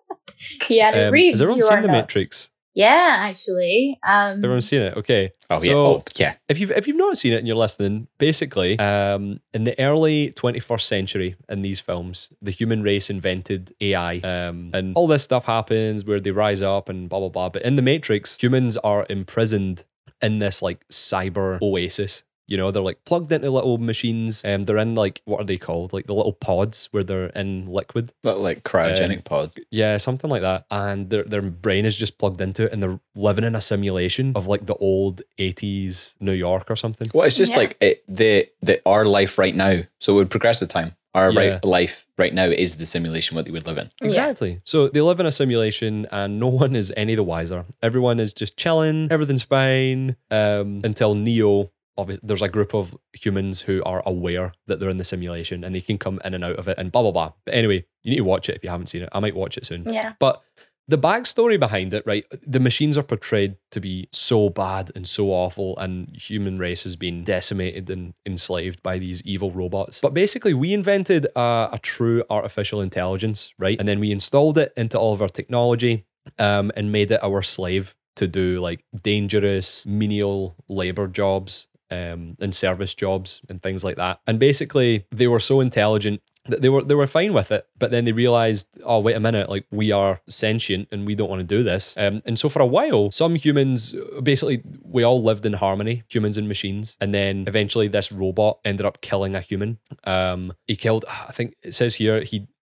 Keanu Um, Reeves, has everyone you seen are the not. Matrix? Yeah, actually. Um, Everyone's seen it? Okay. Oh yeah. So- Oh yeah. If you've if you've not seen it and you're listening, basically, um, in the early twenty-first century, in these films, the human race invented A I, um, and all this stuff happens where they rise up and blah blah blah. But in the Matrix, humans are imprisoned in this like cyber oasis. You know, they're like plugged into little machines. Um, they're in like what are they called? Like the little pods where they're in liquid. Little like cryogenic Um, pods. Yeah, something like that. And their their brain is just plugged into it, and they're living in a simulation of like the old eighties New York or something. Well, it's just Yeah. like it, the the our life right now. So it would progress with time. Our Yeah. right, life right now is the simulation what they would live in. Yeah. Exactly. So they live in a simulation and no one is any the wiser. Everyone is just chilling, everything's fine. Um, until Neo, obviously, there's a group of humans who are aware that they're in the simulation and they can come in and out of it and blah, blah, blah. But anyway, you need to watch it if you haven't seen it. I might watch it soon. Yeah. But the backstory behind it, right? The machines are portrayed to be so bad and so awful, and human race has been decimated and enslaved by these evil robots. But basically, we invented a, a true artificial intelligence, right? And then we installed it into all of our technology um, and made it our slave to do like dangerous menial labor jobs um, and service jobs and things like that. And basically, they were so intelligent that they were they were fine with it, but then they realized, oh wait a minute, like we are sentient and we don't want to do this. Um, and so for a while, some humans, basically, we all lived in harmony, humans and machines. And then eventually, this robot ended up killing a human. Um, he killed, I think it says here, he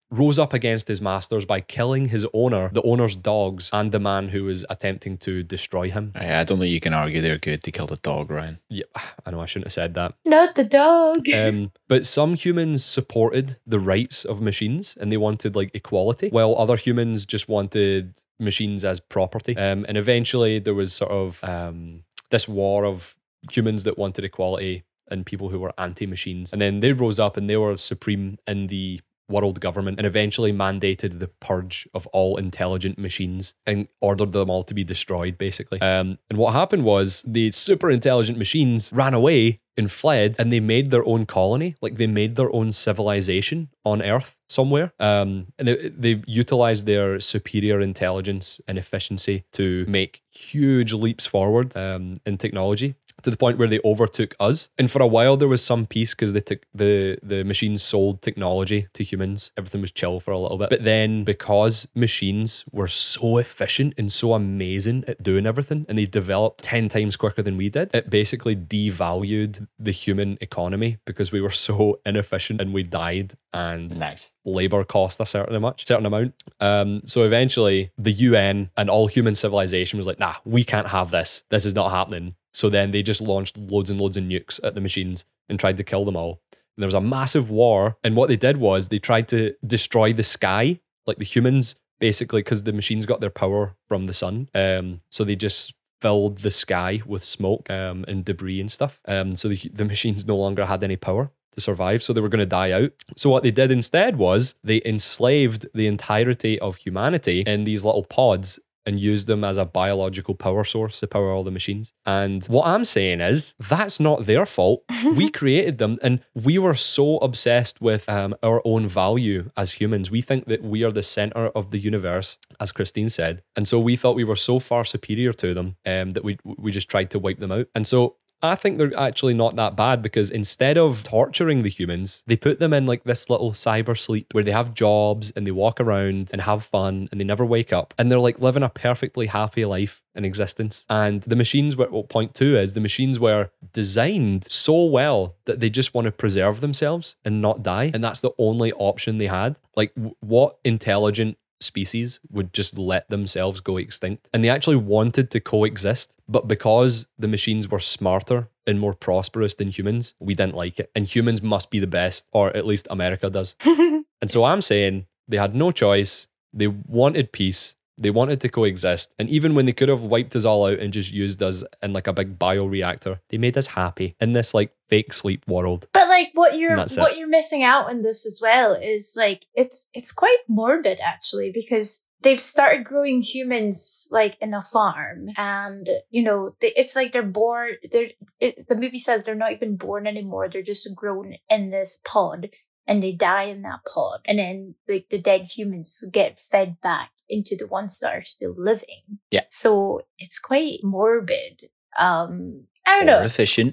rose up against his masters by killing his owner, the owner's dogs, and the man who was attempting to destroy him. I don't think you can argue they're good to kill the dog, Ryan. Yeah, I know I shouldn't have said that. Not the dog. Um, but some humans supported the rights of machines and they wanted like equality, while other humans just wanted machines as property. Um, and eventually there was sort of um, this war of humans that wanted equality and people who were anti-machines. And then they rose up and they were supreme in the world government and eventually mandated the purge of all intelligent machines and ordered them all to be destroyed, basically. Um, and what happened was the super intelligent machines ran away and fled, and they made their own colony. Like, they made their own civilization on Earth somewhere. Um, and it, they utilized their superior intelligence and efficiency to make huge leaps forward um, in technology, to the point where they overtook us. And for a while there was some peace because they took the the machines sold technology to humans. Everything was chill for a little bit. But then because machines were so efficient and so amazing at doing everything, and they developed ten times quicker than we did, it basically devalued the human economy because we were so inefficient and we died, and Nice. labor cost a certain much certain amount. Um, so eventually the U N and all human civilization was like, nah, we can't have this. This is not happening. So then they just launched loads and loads of nukes at the machines and tried to kill them all. And there was a massive war. And what they did was they tried to destroy the sky, like the humans, basically, because the machines got their power from the sun. Um, so they just filled the sky with smoke um, and debris and stuff. Um, so the, the machines no longer had any power to survive, so they were going to die out. So what they did instead was they enslaved the entirety of humanity in these little pods and used them as a biological power source to power all the machines. And what I'm saying is, that's not their fault. We created them, and we were so obsessed with um, our own value as humans. We think that we are the center of the universe, as Christine said. And so we thought we were so far superior to them um, that we we just tried to wipe them out. And so I think they're actually not that bad, because instead of torturing the humans, they put them in like this little cyber sleep where they have jobs and they walk around and have fun and they never wake up. And they're like living a perfectly happy life in existence. And the machines were, well, point two is the machines were designed so well that they just want to preserve themselves and not die. And that's the only option they had. Like, w- what intelligent species would just let themselves go extinct? And they actually wanted to coexist, but because the machines were smarter and more prosperous than humans, we didn't like it. And humans must be the best, or at least America does. And so I'm saying they had no choice. They wanted peace. They wanted to coexist. And even when they could have wiped us all out and just used us in like a big bioreactor, they made us happy in this like fake sleep world. But like what you're And that's it. what you're missing out on this as well is like it's it's quite morbid actually, because they've started growing humans like in a farm, and you know they, it's like they're born. They're it, the movie says they're not even born anymore. They're just grown in this pod, and they die in that pod, and then like the dead humans get fed back into the ones that are still living. Yeah. So it's quite morbid. Um, I don't Or know. efficient.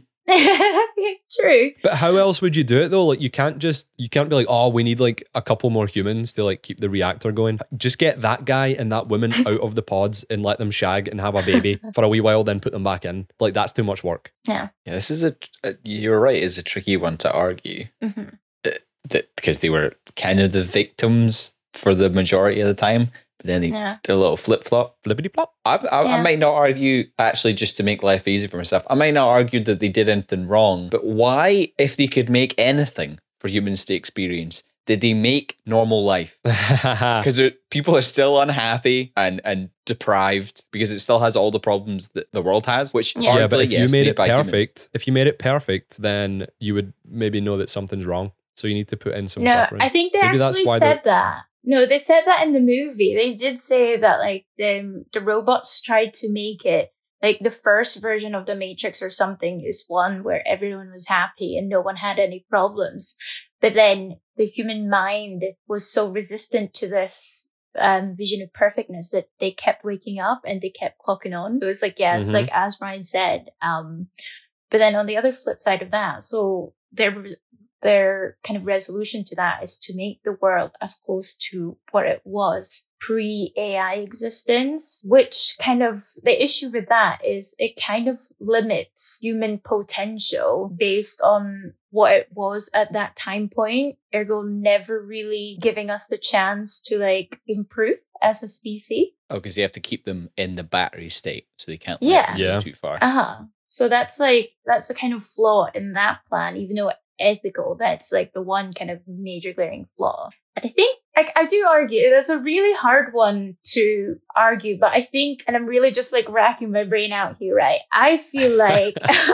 True. But how else would you do it though? Like, you can't just, you can't be like, oh, we need like a couple more humans to like keep the reactor going. Just get that guy and that woman out of the pods and let them shag and have a baby for a wee while, then put them back in. Like, that's too much work. Yeah. Yeah, this is a, a you're right, it's a tricky one to argue. Mm-hmm. That because they were kind of the victims for the majority of the time, but then they Yeah. did a little flip flop. Flippity flop. I, I, Yeah. I might not argue, actually, just to make life easy for myself, I might not argue that they did anything wrong, but why, if they could make anything for humans to experience, did they make normal life? Because people are still unhappy and, and deprived because it still has all the problems that the world has, which Yeah. Yeah, but arguably, if yes, you made made it by humans. perfect, if you made it perfect, then you would maybe know that something's wrong. So you need to put in some No, suffering. I think they Maybe that's actually why said that. No, they said that in the movie. They did say that like the the robots tried to make it like the first version of the Matrix or something is one where everyone was happy and no one had any problems. But then the human mind was so resistant to this um, vision of perfectness that they kept waking up and they kept clocking on. So it's like, yeah, it's Mhm. like as Brian said. Um, but then on the other flip side of that, so there was their kind of resolution to that is to make the world as close to what it was pre-A I existence, which kind of, the issue with that is it kind of limits human potential based on what it was at that time point, ergo never really giving us the chance to like improve as a species. Oh, because you have to keep them in the battery state, so they can't Yeah. let them go Yeah. too far. Uh-huh. So that's like, that's the kind of flaw in that plan, even though ethical, that's like the one kind of major glaring flaw. And I think, like, I do argue, that's a really hard one to argue, but I think, and I'm really just like racking my brain out here, right? I feel like,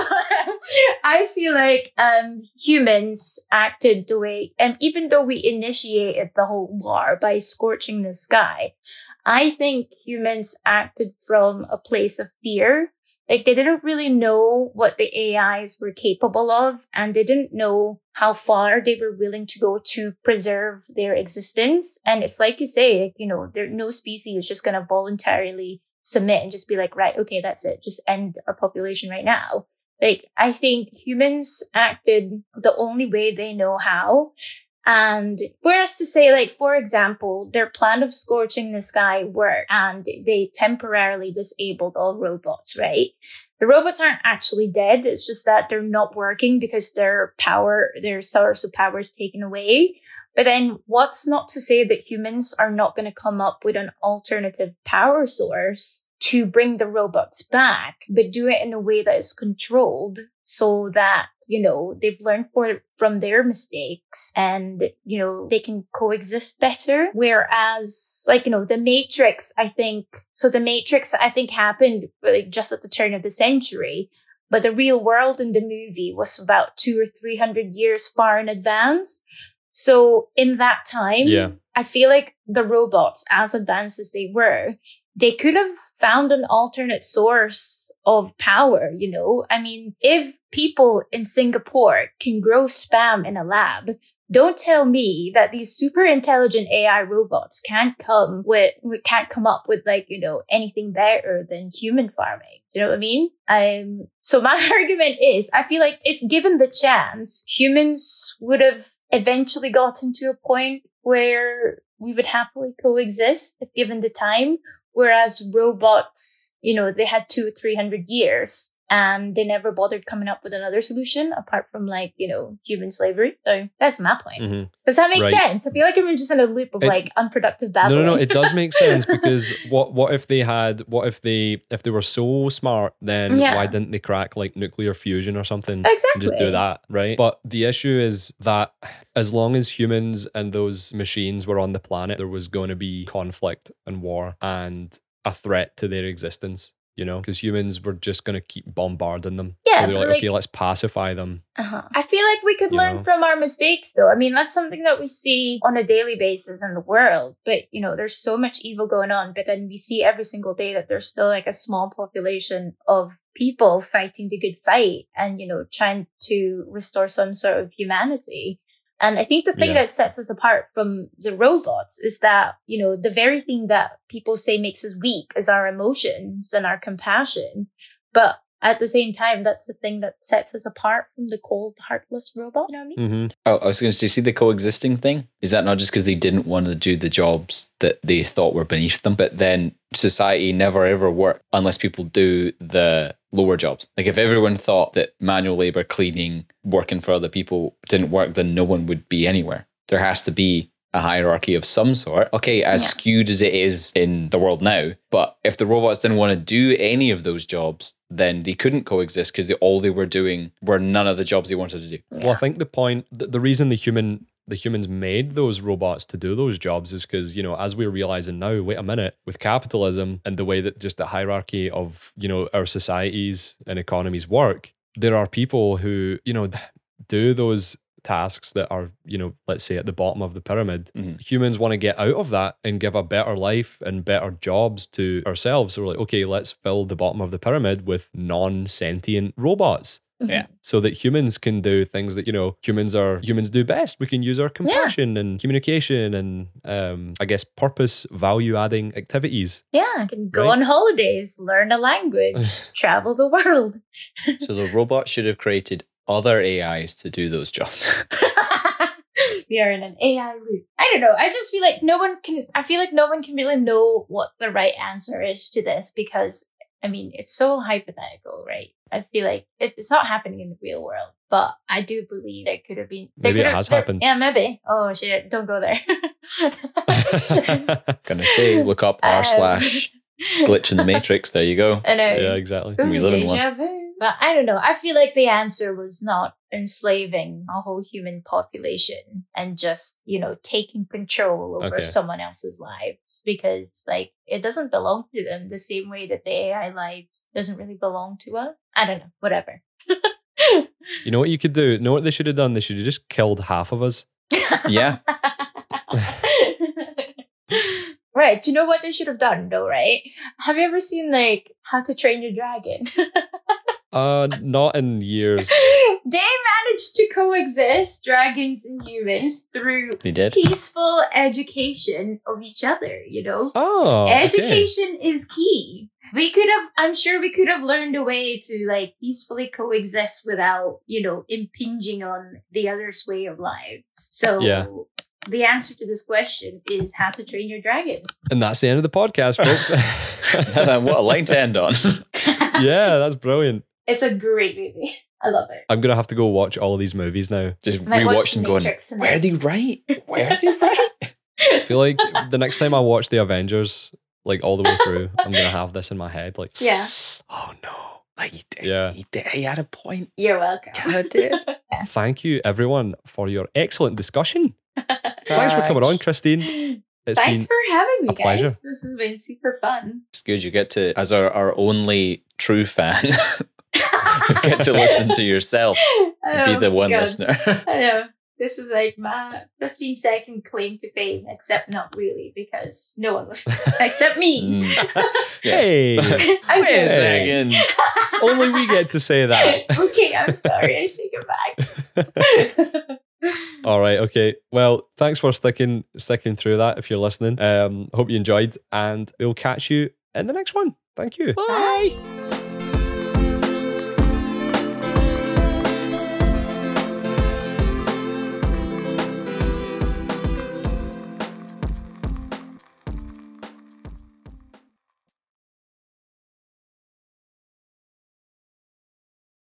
I feel like um humans acted the way, and even though we initiated the whole war by scorching the sky, I think humans acted from a place of fear. Like, they didn't really know what the A Is were capable of, and they didn't know how far they were willing to go to preserve their existence. And it's like you say, like, you know, there no species is just going to voluntarily submit and just be like, right, okay, that's it. Just end our population right now. Like, I think humans acted the only way they know how. And whereas to say, like, for example, their plan of scorching the sky worked and they temporarily disabled all robots, right? The robots aren't actually dead. It's just that they're not working because their power, their source of power is taken away. But then what's not to say that humans are not going to come up with an alternative power source to bring the robots back, but do it in a way that is controlled so that, you know, they've learned for, from their mistakes and, you know, they can coexist better. Whereas, like, you know, the Matrix, I think, so the Matrix, I think, happened like just at the turn of the century, but the real world in the movie was about two or three hundred years far in advance. So in that time, Yeah. I feel like the robots, as advanced as they were, they could have found an alternate source of power, you know? I mean, if people in Singapore can grow spam in a lab, don't tell me that these super intelligent A I robots can't come with, can't come up with, like, you know, anything better than human farming. You know what I mean? Um, so my argument is, I feel like if given the chance, humans would have eventually gotten to a point where we would happily coexist if given the time. Whereas robots, you know, they had two or three hundred years and they never bothered coming up with another solution apart from, like, you know, human slavery. So that's my point. Mhm. Does that make Right. sense? I feel like I'm just in a loop of It- like unproductive No, babbling. no, no. It does make sense because what what if they had what if they if they were so smart, then Yeah. why didn't they crack like nuclear fusion or something? Exactly. And just do that, right? But the issue is that as long as humans and those machines were on the planet, there was going to be conflict and war and a threat to their existence, you know, because humans were just going to keep bombarding them. Yeah, so they're but like, like- okay, let's pacify them. Uh-huh. I feel like we could You learn know? from our mistakes, though. I mean, that's something that we see on a daily basis in the world. But, you know, there's so much evil going on. But then we see every single day that there's still like a small population of people fighting the good fight and, you know, trying to restore some sort of humanity. And I think the thing Yeah. that sets us apart from the robots is that, you know, the very thing that people say makes us weak is our emotions and our compassion. But at the same time, that's the thing that sets us apart from the cold, heartless robot. You know what I mean? hmm Oh, I was going to say, see the coexisting thing? Is that not just because they didn't want to do the jobs that they thought were beneath them? But then society never ever worked unless people do the lower jobs. Like if everyone thought that manual labor, cleaning, working for other people didn't work, then no one would be anywhere. There has to be a hierarchy of some sort. Okay, as Yeah. skewed as it is in the world now, but if the robots didn't want to do any of those jobs, then they couldn't coexist because they, all they were doing were none of the jobs they wanted to do. Well, I think the point, the, the reason the human, the humans made those robots to do those jobs is because, you know, as we're realizing now, wait a minute, with capitalism and the way that just the hierarchy of, you know, our societies and economies work, there are people who, you know, do those tasks that are, you know, let's say at the bottom of the pyramid. Mhm. Humans want to get out of that and give a better life and better jobs to ourselves. So we're like, okay, let's fill the bottom of the pyramid with non-sentient robots. Yeah. So that humans can do things that, you know, humans are humans do best. We can use our compassion and communication and um I guess purpose value adding activities. Yeah, I can go Right. on holidays, learn a language, travel the world. So the robot should have created other A Is to do those jobs. We are in an A I loop. I don't know. I just feel like no one can, I feel like no one can really know what the right answer is to this because, I mean, it's so hypothetical, right? I feel like it's, it's not happening in the real world, but I do believe there could have been. Maybe it have, has there, happened. Yeah, maybe. Oh, shit. Don't go there. Gonna say, look up r Um, slash glitch in the matrix. There you go. I know. Yeah, exactly. We live in one. Deja vu. But I don't know. I feel like the answer was not enslaving a whole human population and just, you know, taking control over Okay. someone else's lives because, like, it doesn't belong to them the same way that the A I lives doesn't really belong to us. I don't know. Whatever. You know what you could do? Know what they should have done? They should have just killed half of us. Yeah. Right. Do you know what they should have done, though, right? Have you ever seen, like, How to Train Your Dragon? Uh, not in years. They managed to coexist, dragons and humans, through They did. peaceful education of each other, you know? Oh, okay. Education is key. We could have, I'm sure we could have learned a way to like peacefully coexist without, you know, impinging on the other's way of life. So Yeah. the answer to this question is How to Train Your Dragon. And that's the end of the podcast, folks. What a line to end on. Yeah, that's brilliant. It's a great movie. I love it. I'm gonna have to go watch all of these movies now. Just Might watch rewatch The them going, Matrix tonight. where are they right? Where are they right? I feel like the next time I watch the Avengers, like all the way through, I'm gonna have this in my head. Like, Yeah. oh no. Like, he did, Yeah. he did. He had a point. You're welcome. Yeah, I did. Thank you, everyone, for your excellent discussion. Thanks for coming on, Christine. It's Thanks been for having me, a guys. pleasure. This has been super fun. It's good. You get to, as our, our only true fan, you get to listen to yourself and be Oh, the one God. listener. I know. This is like my fifteen second claim to fame, except not really, because no one was, except me. Mm. hey, I'm Wait a just second. only we get to say that. Okay, I'm sorry. I take it back. All right, okay. Well, thanks for sticking sticking through that. If you're listening, um, hope you enjoyed, and we'll catch you in the next one. Thank you. Bye.